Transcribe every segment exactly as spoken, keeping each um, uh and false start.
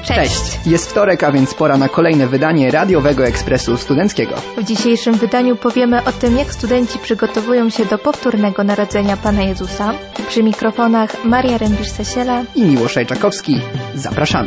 Cześć! Jest wtorek, a więc pora na kolejne wydanie Radiowego Ekspresu Studenckiego. W dzisiejszym wydaniu powiemy o tym, jak studenci przygotowują się do powtórnego narodzenia Pana Jezusa. Przy mikrofonach Maria Rębisz-Sesiela i Miłosz Rajczakowski. Zapraszamy.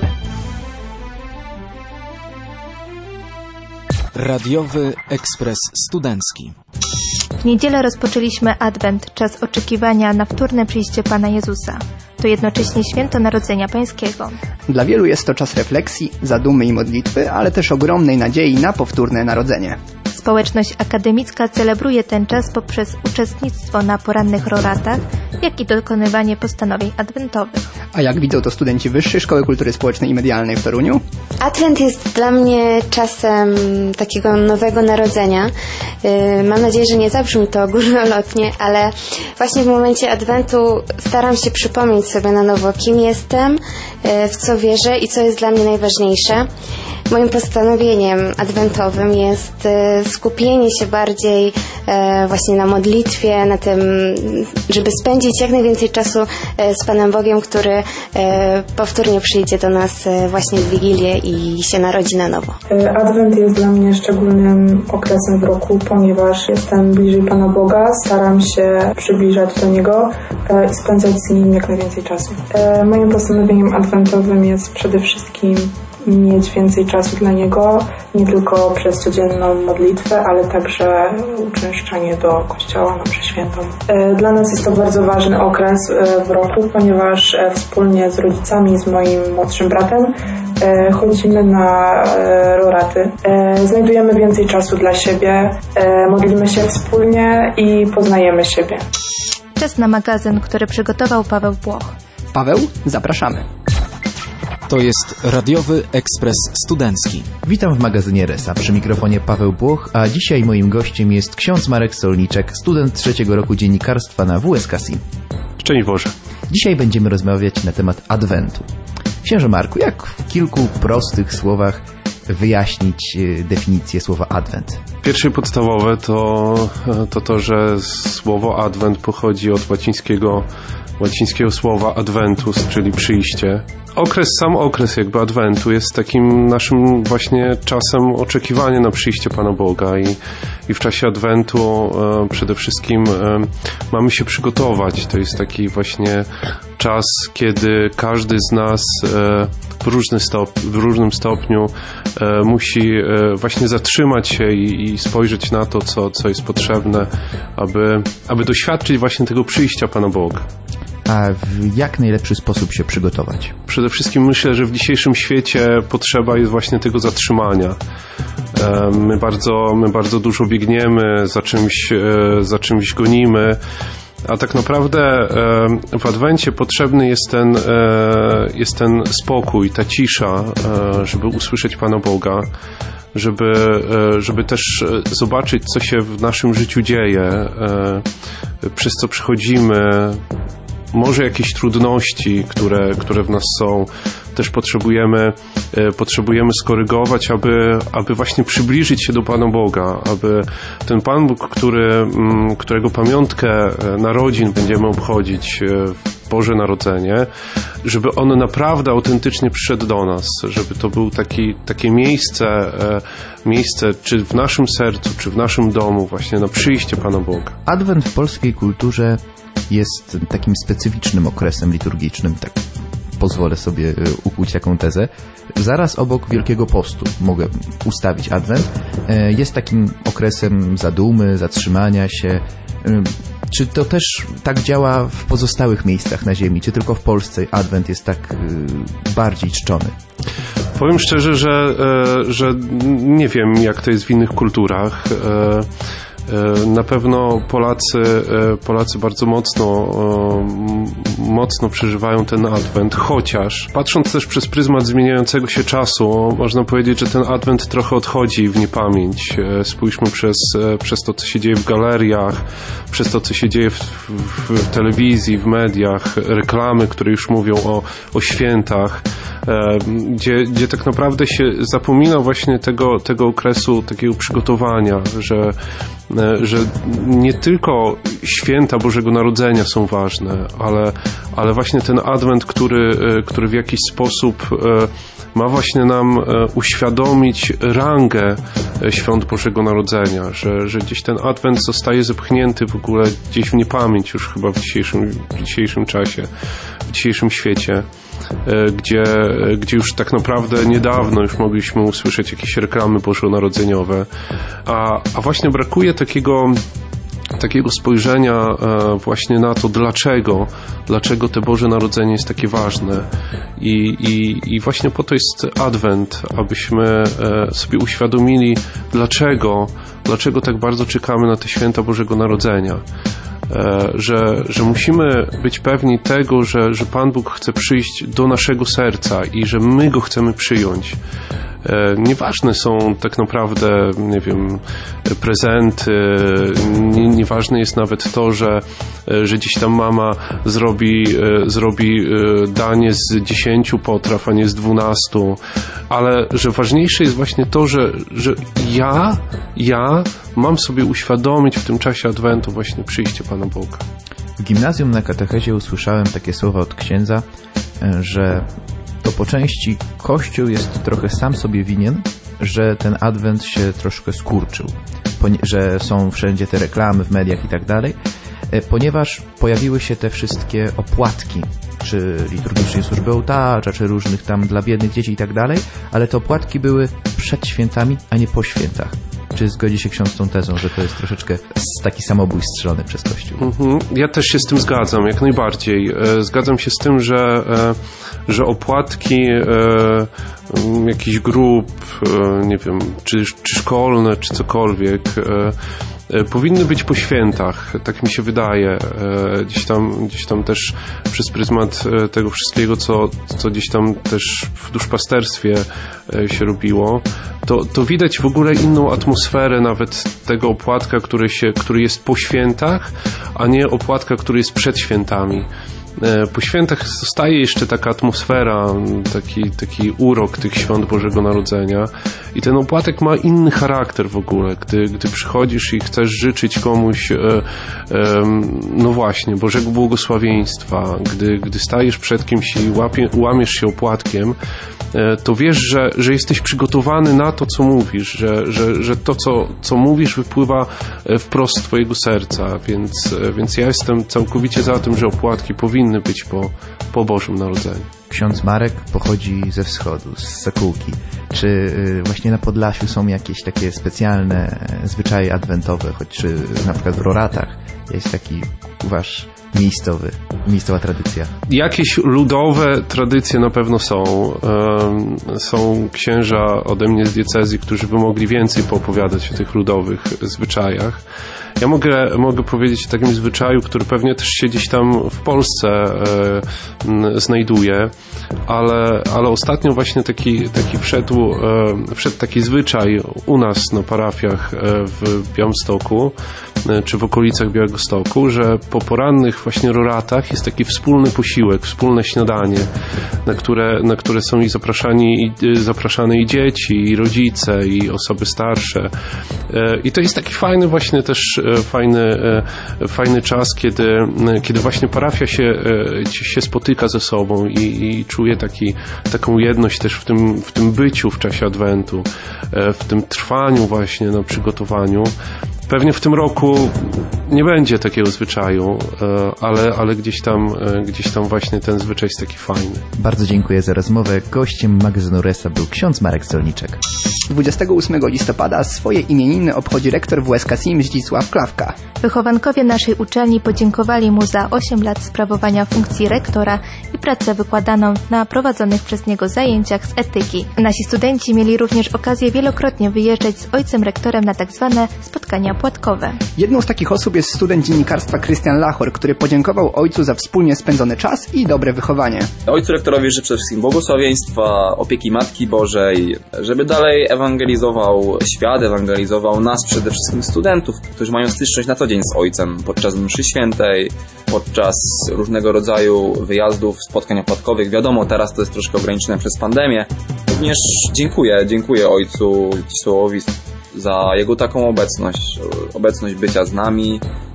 Radiowy Ekspres Studencki. W niedzielę rozpoczęliśmy Adwent, czas oczekiwania na wtórne przyjście Pana Jezusa. To jednocześnie święto Narodzenia Pańskiego. Dla wielu jest to czas refleksji, zadumy i modlitwy, ale też ogromnej nadziei na powtórne narodzenie. Społeczność akademicka celebruje ten czas poprzez uczestnictwo na porannych roratach, jak i dokonywanie postanowień adwentowych. A jak widzą to studenci Wyższej Szkoły Kultury Społecznej i Medialnej w Toruniu? Adwent jest dla mnie czasem takiego nowego narodzenia. Yy, mam nadzieję, że nie zabrzmi to górnolotnie, ale właśnie w momencie Adwentu staram się przypomnieć sobie na nowo, kim jestem, yy, w co wierzę i co jest dla mnie najważniejsze. Moim postanowieniem adwentowym jest e, skupienie się bardziej e, właśnie na modlitwie, na tym, żeby spędzić jak najwięcej czasu e, z Panem Bogiem, który e, powtórnie przyjdzie do nas e, właśnie w Wigilię i się narodzi na nowo. Adwent jest dla mnie szczególnym okresem w roku, ponieważ jestem bliżej Pana Boga, staram się przybliżać do Niego e, i spędzać z Nim jak najwięcej czasu. E, moim postanowieniem adwentowym jest przede wszystkim mieć więcej czasu dla Niego, nie tylko przez codzienną modlitwę, ale także uczęszczanie do kościoła na mszę świętą. Dla nas jest to bardzo ważny okres w roku, ponieważ wspólnie z rodzicami i z moim młodszym bratem chodzimy na roraty. Znajdujemy więcej czasu dla siebie, modlimy się wspólnie i poznajemy siebie. Czas na magazyn, który przygotował Paweł Błoch. Paweł, zapraszamy. To jest Radiowy Ekspres Studencki. Witam w magazynie Resa. Przy mikrofonie Paweł Błoch, a dzisiaj moim gościem jest ksiądz Marek Solniczek, student trzeciego roku dziennikarstwa na W S K S I. Szczęść Boże. Dzisiaj będziemy rozmawiać na temat Adwentu. Księże Marku, jak w kilku prostych słowach wyjaśnić definicję słowa Adwent? Pierwsze podstawowe to, to to, że słowo Adwent pochodzi od łacińskiego, łacińskiego słowa adventus, czyli przyjście. Okres, sam okres jakby Adwentu jest takim naszym właśnie czasem oczekiwania na przyjście Pana Boga i, i w czasie Adwentu e, przede wszystkim e, mamy się przygotować. To jest taki właśnie czas, kiedy każdy z nas e, w, różny stop, w różnym stopniu e, musi e, właśnie zatrzymać się i, i spojrzeć na to, co, co jest potrzebne, aby, aby doświadczyć właśnie tego przyjścia Pana Boga. A w jak najlepszy sposób się przygotować? Przede wszystkim myślę, że w dzisiejszym świecie potrzeba jest właśnie tego zatrzymania. My bardzo, my bardzo dużo biegniemy, za czymś, za czymś gonimy, a tak naprawdę w Adwencie potrzebny jest ten, jest ten spokój, ta cisza, żeby usłyszeć Pana Boga, żeby, żeby też zobaczyć, co się w naszym życiu dzieje, przez co przechodzimy. Może jakieś trudności, które, które w nas są, też potrzebujemy, e, potrzebujemy skorygować, aby, aby właśnie przybliżyć się do Pana Boga, aby ten Pan Bóg, który, m, którego pamiątkę narodzin będziemy obchodzić w Boże Narodzenie, żeby On naprawdę autentycznie przyszedł do nas, żeby to był taki, takie miejsce, e, miejsce czy w naszym sercu, czy w naszym domu właśnie na przyjście Pana Boga. Adwent w polskiej kulturze jest takim specyficznym okresem liturgicznym, tak pozwolę sobie ukuć taką tezę. Zaraz obok Wielkiego Postu mogę ustawić Adwent. Jest takim okresem zadumy, zatrzymania się. Czy to też tak działa w pozostałych miejscach na ziemi? Czy tylko w Polsce Adwent jest tak bardziej czczony? Powiem szczerze, że, że nie wiem, jak to jest w innych kulturach. Na pewno Polacy, Polacy bardzo mocno, mocno przeżywają ten Adwent, chociaż patrząc też przez pryzmat zmieniającego się czasu, można powiedzieć, że ten Adwent trochę odchodzi w niepamięć. Spójrzmy przez, przez to, co się dzieje w galeriach, przez to, co się dzieje w, w, w telewizji, w mediach, reklamy, które już mówią o, o świętach, gdzie, gdzie tak naprawdę się zapomina właśnie tego, tego okresu takiego przygotowania, że że nie tylko święta Bożego Narodzenia są ważne, ale, ale właśnie ten Adwent, który, który w jakiś sposób ma właśnie nam uświadomić rangę świąt Bożego Narodzenia, że, że gdzieś ten Adwent zostaje zepchnięty w ogóle gdzieś w niepamięć już chyba w dzisiejszym, w dzisiejszym czasie, w dzisiejszym świecie, gdzie, gdzie już tak naprawdę niedawno już mogliśmy usłyszeć jakieś reklamy bożonarodzeniowe, a, a właśnie brakuje takiego takiego spojrzenia właśnie na to, dlaczego, dlaczego te Boże Narodzenie jest takie ważne. I, i, i właśnie po to jest Adwent, abyśmy sobie uświadomili, dlaczego, dlaczego tak bardzo czekamy na te święta Bożego Narodzenia. Że, że musimy być pewni tego, że, że Pan Bóg chce przyjść do naszego serca i że my Go chcemy przyjąć. Nieważne są tak naprawdę, nie wiem, prezenty, nie, nieważne jest nawet to, że, że gdzieś tam mama zrobi, zrobi danie z dziesięciu potraw, a nie z dwunastu, ale że ważniejsze jest właśnie to, że, że ja, ja mam sobie uświadomić w tym czasie Adwentu właśnie przyjście Pana Boga. W gimnazjum na katechezie usłyszałem takie słowa od księdza, że to po części Kościół jest trochę sam sobie winien, że ten Adwent się troszkę skurczył, że są wszędzie te reklamy w mediach i tak dalej, ponieważ pojawiły się te wszystkie opłatki, czy liturgicznej służby ołtarza, czy różnych tam dla biednych dzieci i tak dalej, ale te opłatki były przed świętami, a nie po świętach. Czy zgodzi się ksiądz z tą tezą, że to jest troszeczkę taki samobój strzelony przez Kościół? Mhm. Ja też się z tym zgadzam, jak najbardziej. Zgadzam się z tym, że, że opłatki jakichś grup, nie wiem, czy, czy szkolne, czy cokolwiek, powinny być po świętach, tak mi się wydaje. Gdzieś tam, gdzieś tam też przez pryzmat tego wszystkiego, co, co gdzieś tam też w duszpasterstwie się robiło, to, to widać w ogóle inną atmosferę nawet tego opłatka, który, się, który jest po świętach, a nie opłatka, który jest przed świętami. Po świętach zostaje jeszcze taka atmosfera, taki, taki urok tych świąt Bożego Narodzenia i ten opłatek ma inny charakter w ogóle, gdy, gdy przychodzisz i chcesz życzyć komuś e, e, no właśnie, Bożego błogosławieństwa, gdy, gdy stajesz przed kimś i łapie, łamiesz się opłatkiem, e, to wiesz, że, że jesteś przygotowany na to, co mówisz, że, że, że to, co, co mówisz, wypływa wprost z twojego serca, więc, więc ja jestem całkowicie za tym, że opłatki powinny być po, po Bożym Narodzeniu. Ksiądz Marek pochodzi ze wschodu, z Sokółki. Czy y, właśnie na Podlasiu są jakieś takie specjalne zwyczaje adwentowe, choć czy na przykład w Roratach jest taki wasz miejscowy, miejscowa tradycja? Jakieś ludowe tradycje na pewno są. Um, są księża ode mnie z diecezji, którzy by mogli więcej poopowiadać o tych ludowych zwyczajach. Ja mogę, mogę powiedzieć o takim zwyczaju, który pewnie też się gdzieś tam w Polsce e, znajduje, ale, ale ostatnio właśnie taki, taki wszedł, e, wszedł taki zwyczaj u nas na parafiach e, w Białymstoku, e, czy w okolicach Białegostoku, że po porannych właśnie roratach jest taki wspólny posiłek, wspólne śniadanie, na które, na które są i zapraszani, i zapraszane i dzieci, i rodzice, i osoby starsze. E, I to jest taki fajny właśnie też Fajny, fajny czas, kiedy, kiedy właśnie parafia się, się spotyka ze sobą i, i czuje taki, taką jedność też w tym, w tym byciu w czasie Adwentu, w tym trwaniu właśnie na przygotowaniu. Pewnie w tym roku nie będzie takiego zwyczaju, ale, ale gdzieś tam, gdzieś tam właśnie ten zwyczaj jest taki fajny. Bardzo dziękuję za rozmowę. Gościem magazynu Resa był ksiądz Marek Solniczek. dwudziestego ósmego listopada swoje imieniny obchodzi rektor W S K S I M Zdzisław Klawka. Wychowankowie naszej uczelni podziękowali mu za osiem lat sprawowania funkcji rektora i pracę wykładaną na prowadzonych przez niego zajęciach z etyki. Nasi studenci mieli również okazję wielokrotnie wyjeżdżać z ojcem rektorem na tak zwane spotkania płatkowe. Jedną z takich osób jest student dziennikarstwa Krystian Lachor, który podziękował ojcu za wspólnie spędzony czas i dobre wychowanie. Ojcu rektorowi życzę przede wszystkim błogosławieństwa, opieki Matki Bożej, żeby dalej ewangelizował świat, ewangelizował nas, przede wszystkim studentów, którzy mają styczność na co dzień z ojcem podczas mszy świętej, podczas różnego rodzaju wyjazdów, spotkań opłatkowych. Wiadomo, teraz to jest troszkę ograniczone przez pandemię. Również dziękuję, dziękuję ojcu Zdzisławowi za jego taką obecność, obecność bycia z nami,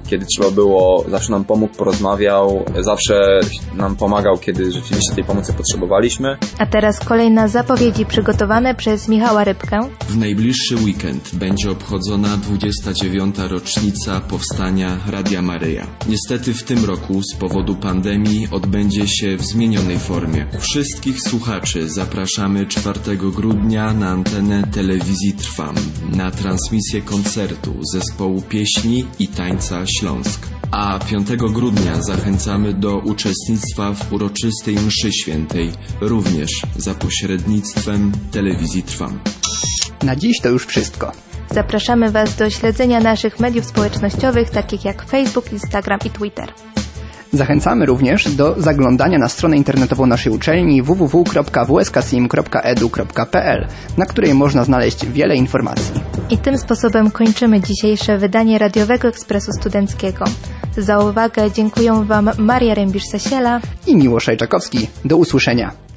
kiedy trzeba było, zawsze nam pomógł, porozmawiał, zawsze nam pomagał, kiedy rzeczywiście tej pomocy potrzebowaliśmy. A teraz kolejne zapowiedzi przygotowane przez Michała Rybkę. W najbliższy weekend będzie obchodzona dwudziesta dziewiąta rocznica powstania Radia Maryja. Niestety w tym roku z powodu pandemii odbędzie się w zmienionej formie. Wszystkich słuchaczy zapraszamy czwartego grudnia na antenę telewizji Trwam na transmisję koncertu zespołu pieśni i tańca Śląsk. A piątego grudnia zachęcamy do uczestnictwa w uroczystej mszy świętej, również za pośrednictwem telewizji Trwam. Na dziś to już wszystko. Zapraszamy Was do śledzenia naszych mediów społecznościowych, takich jak Facebook, Instagram i Twitter. Zachęcamy również do zaglądania na stronę internetową naszej uczelni w w w kropka w s k s i m kropka e d u kropka p l, na której można znaleźć wiele informacji. I tym sposobem kończymy dzisiejsze wydanie Radiowego Ekspresu Studenckiego. Za uwagę dziękuję Wam Maria Rębisz-Sasiela i Miłosz Ajczakowski. Do usłyszenia.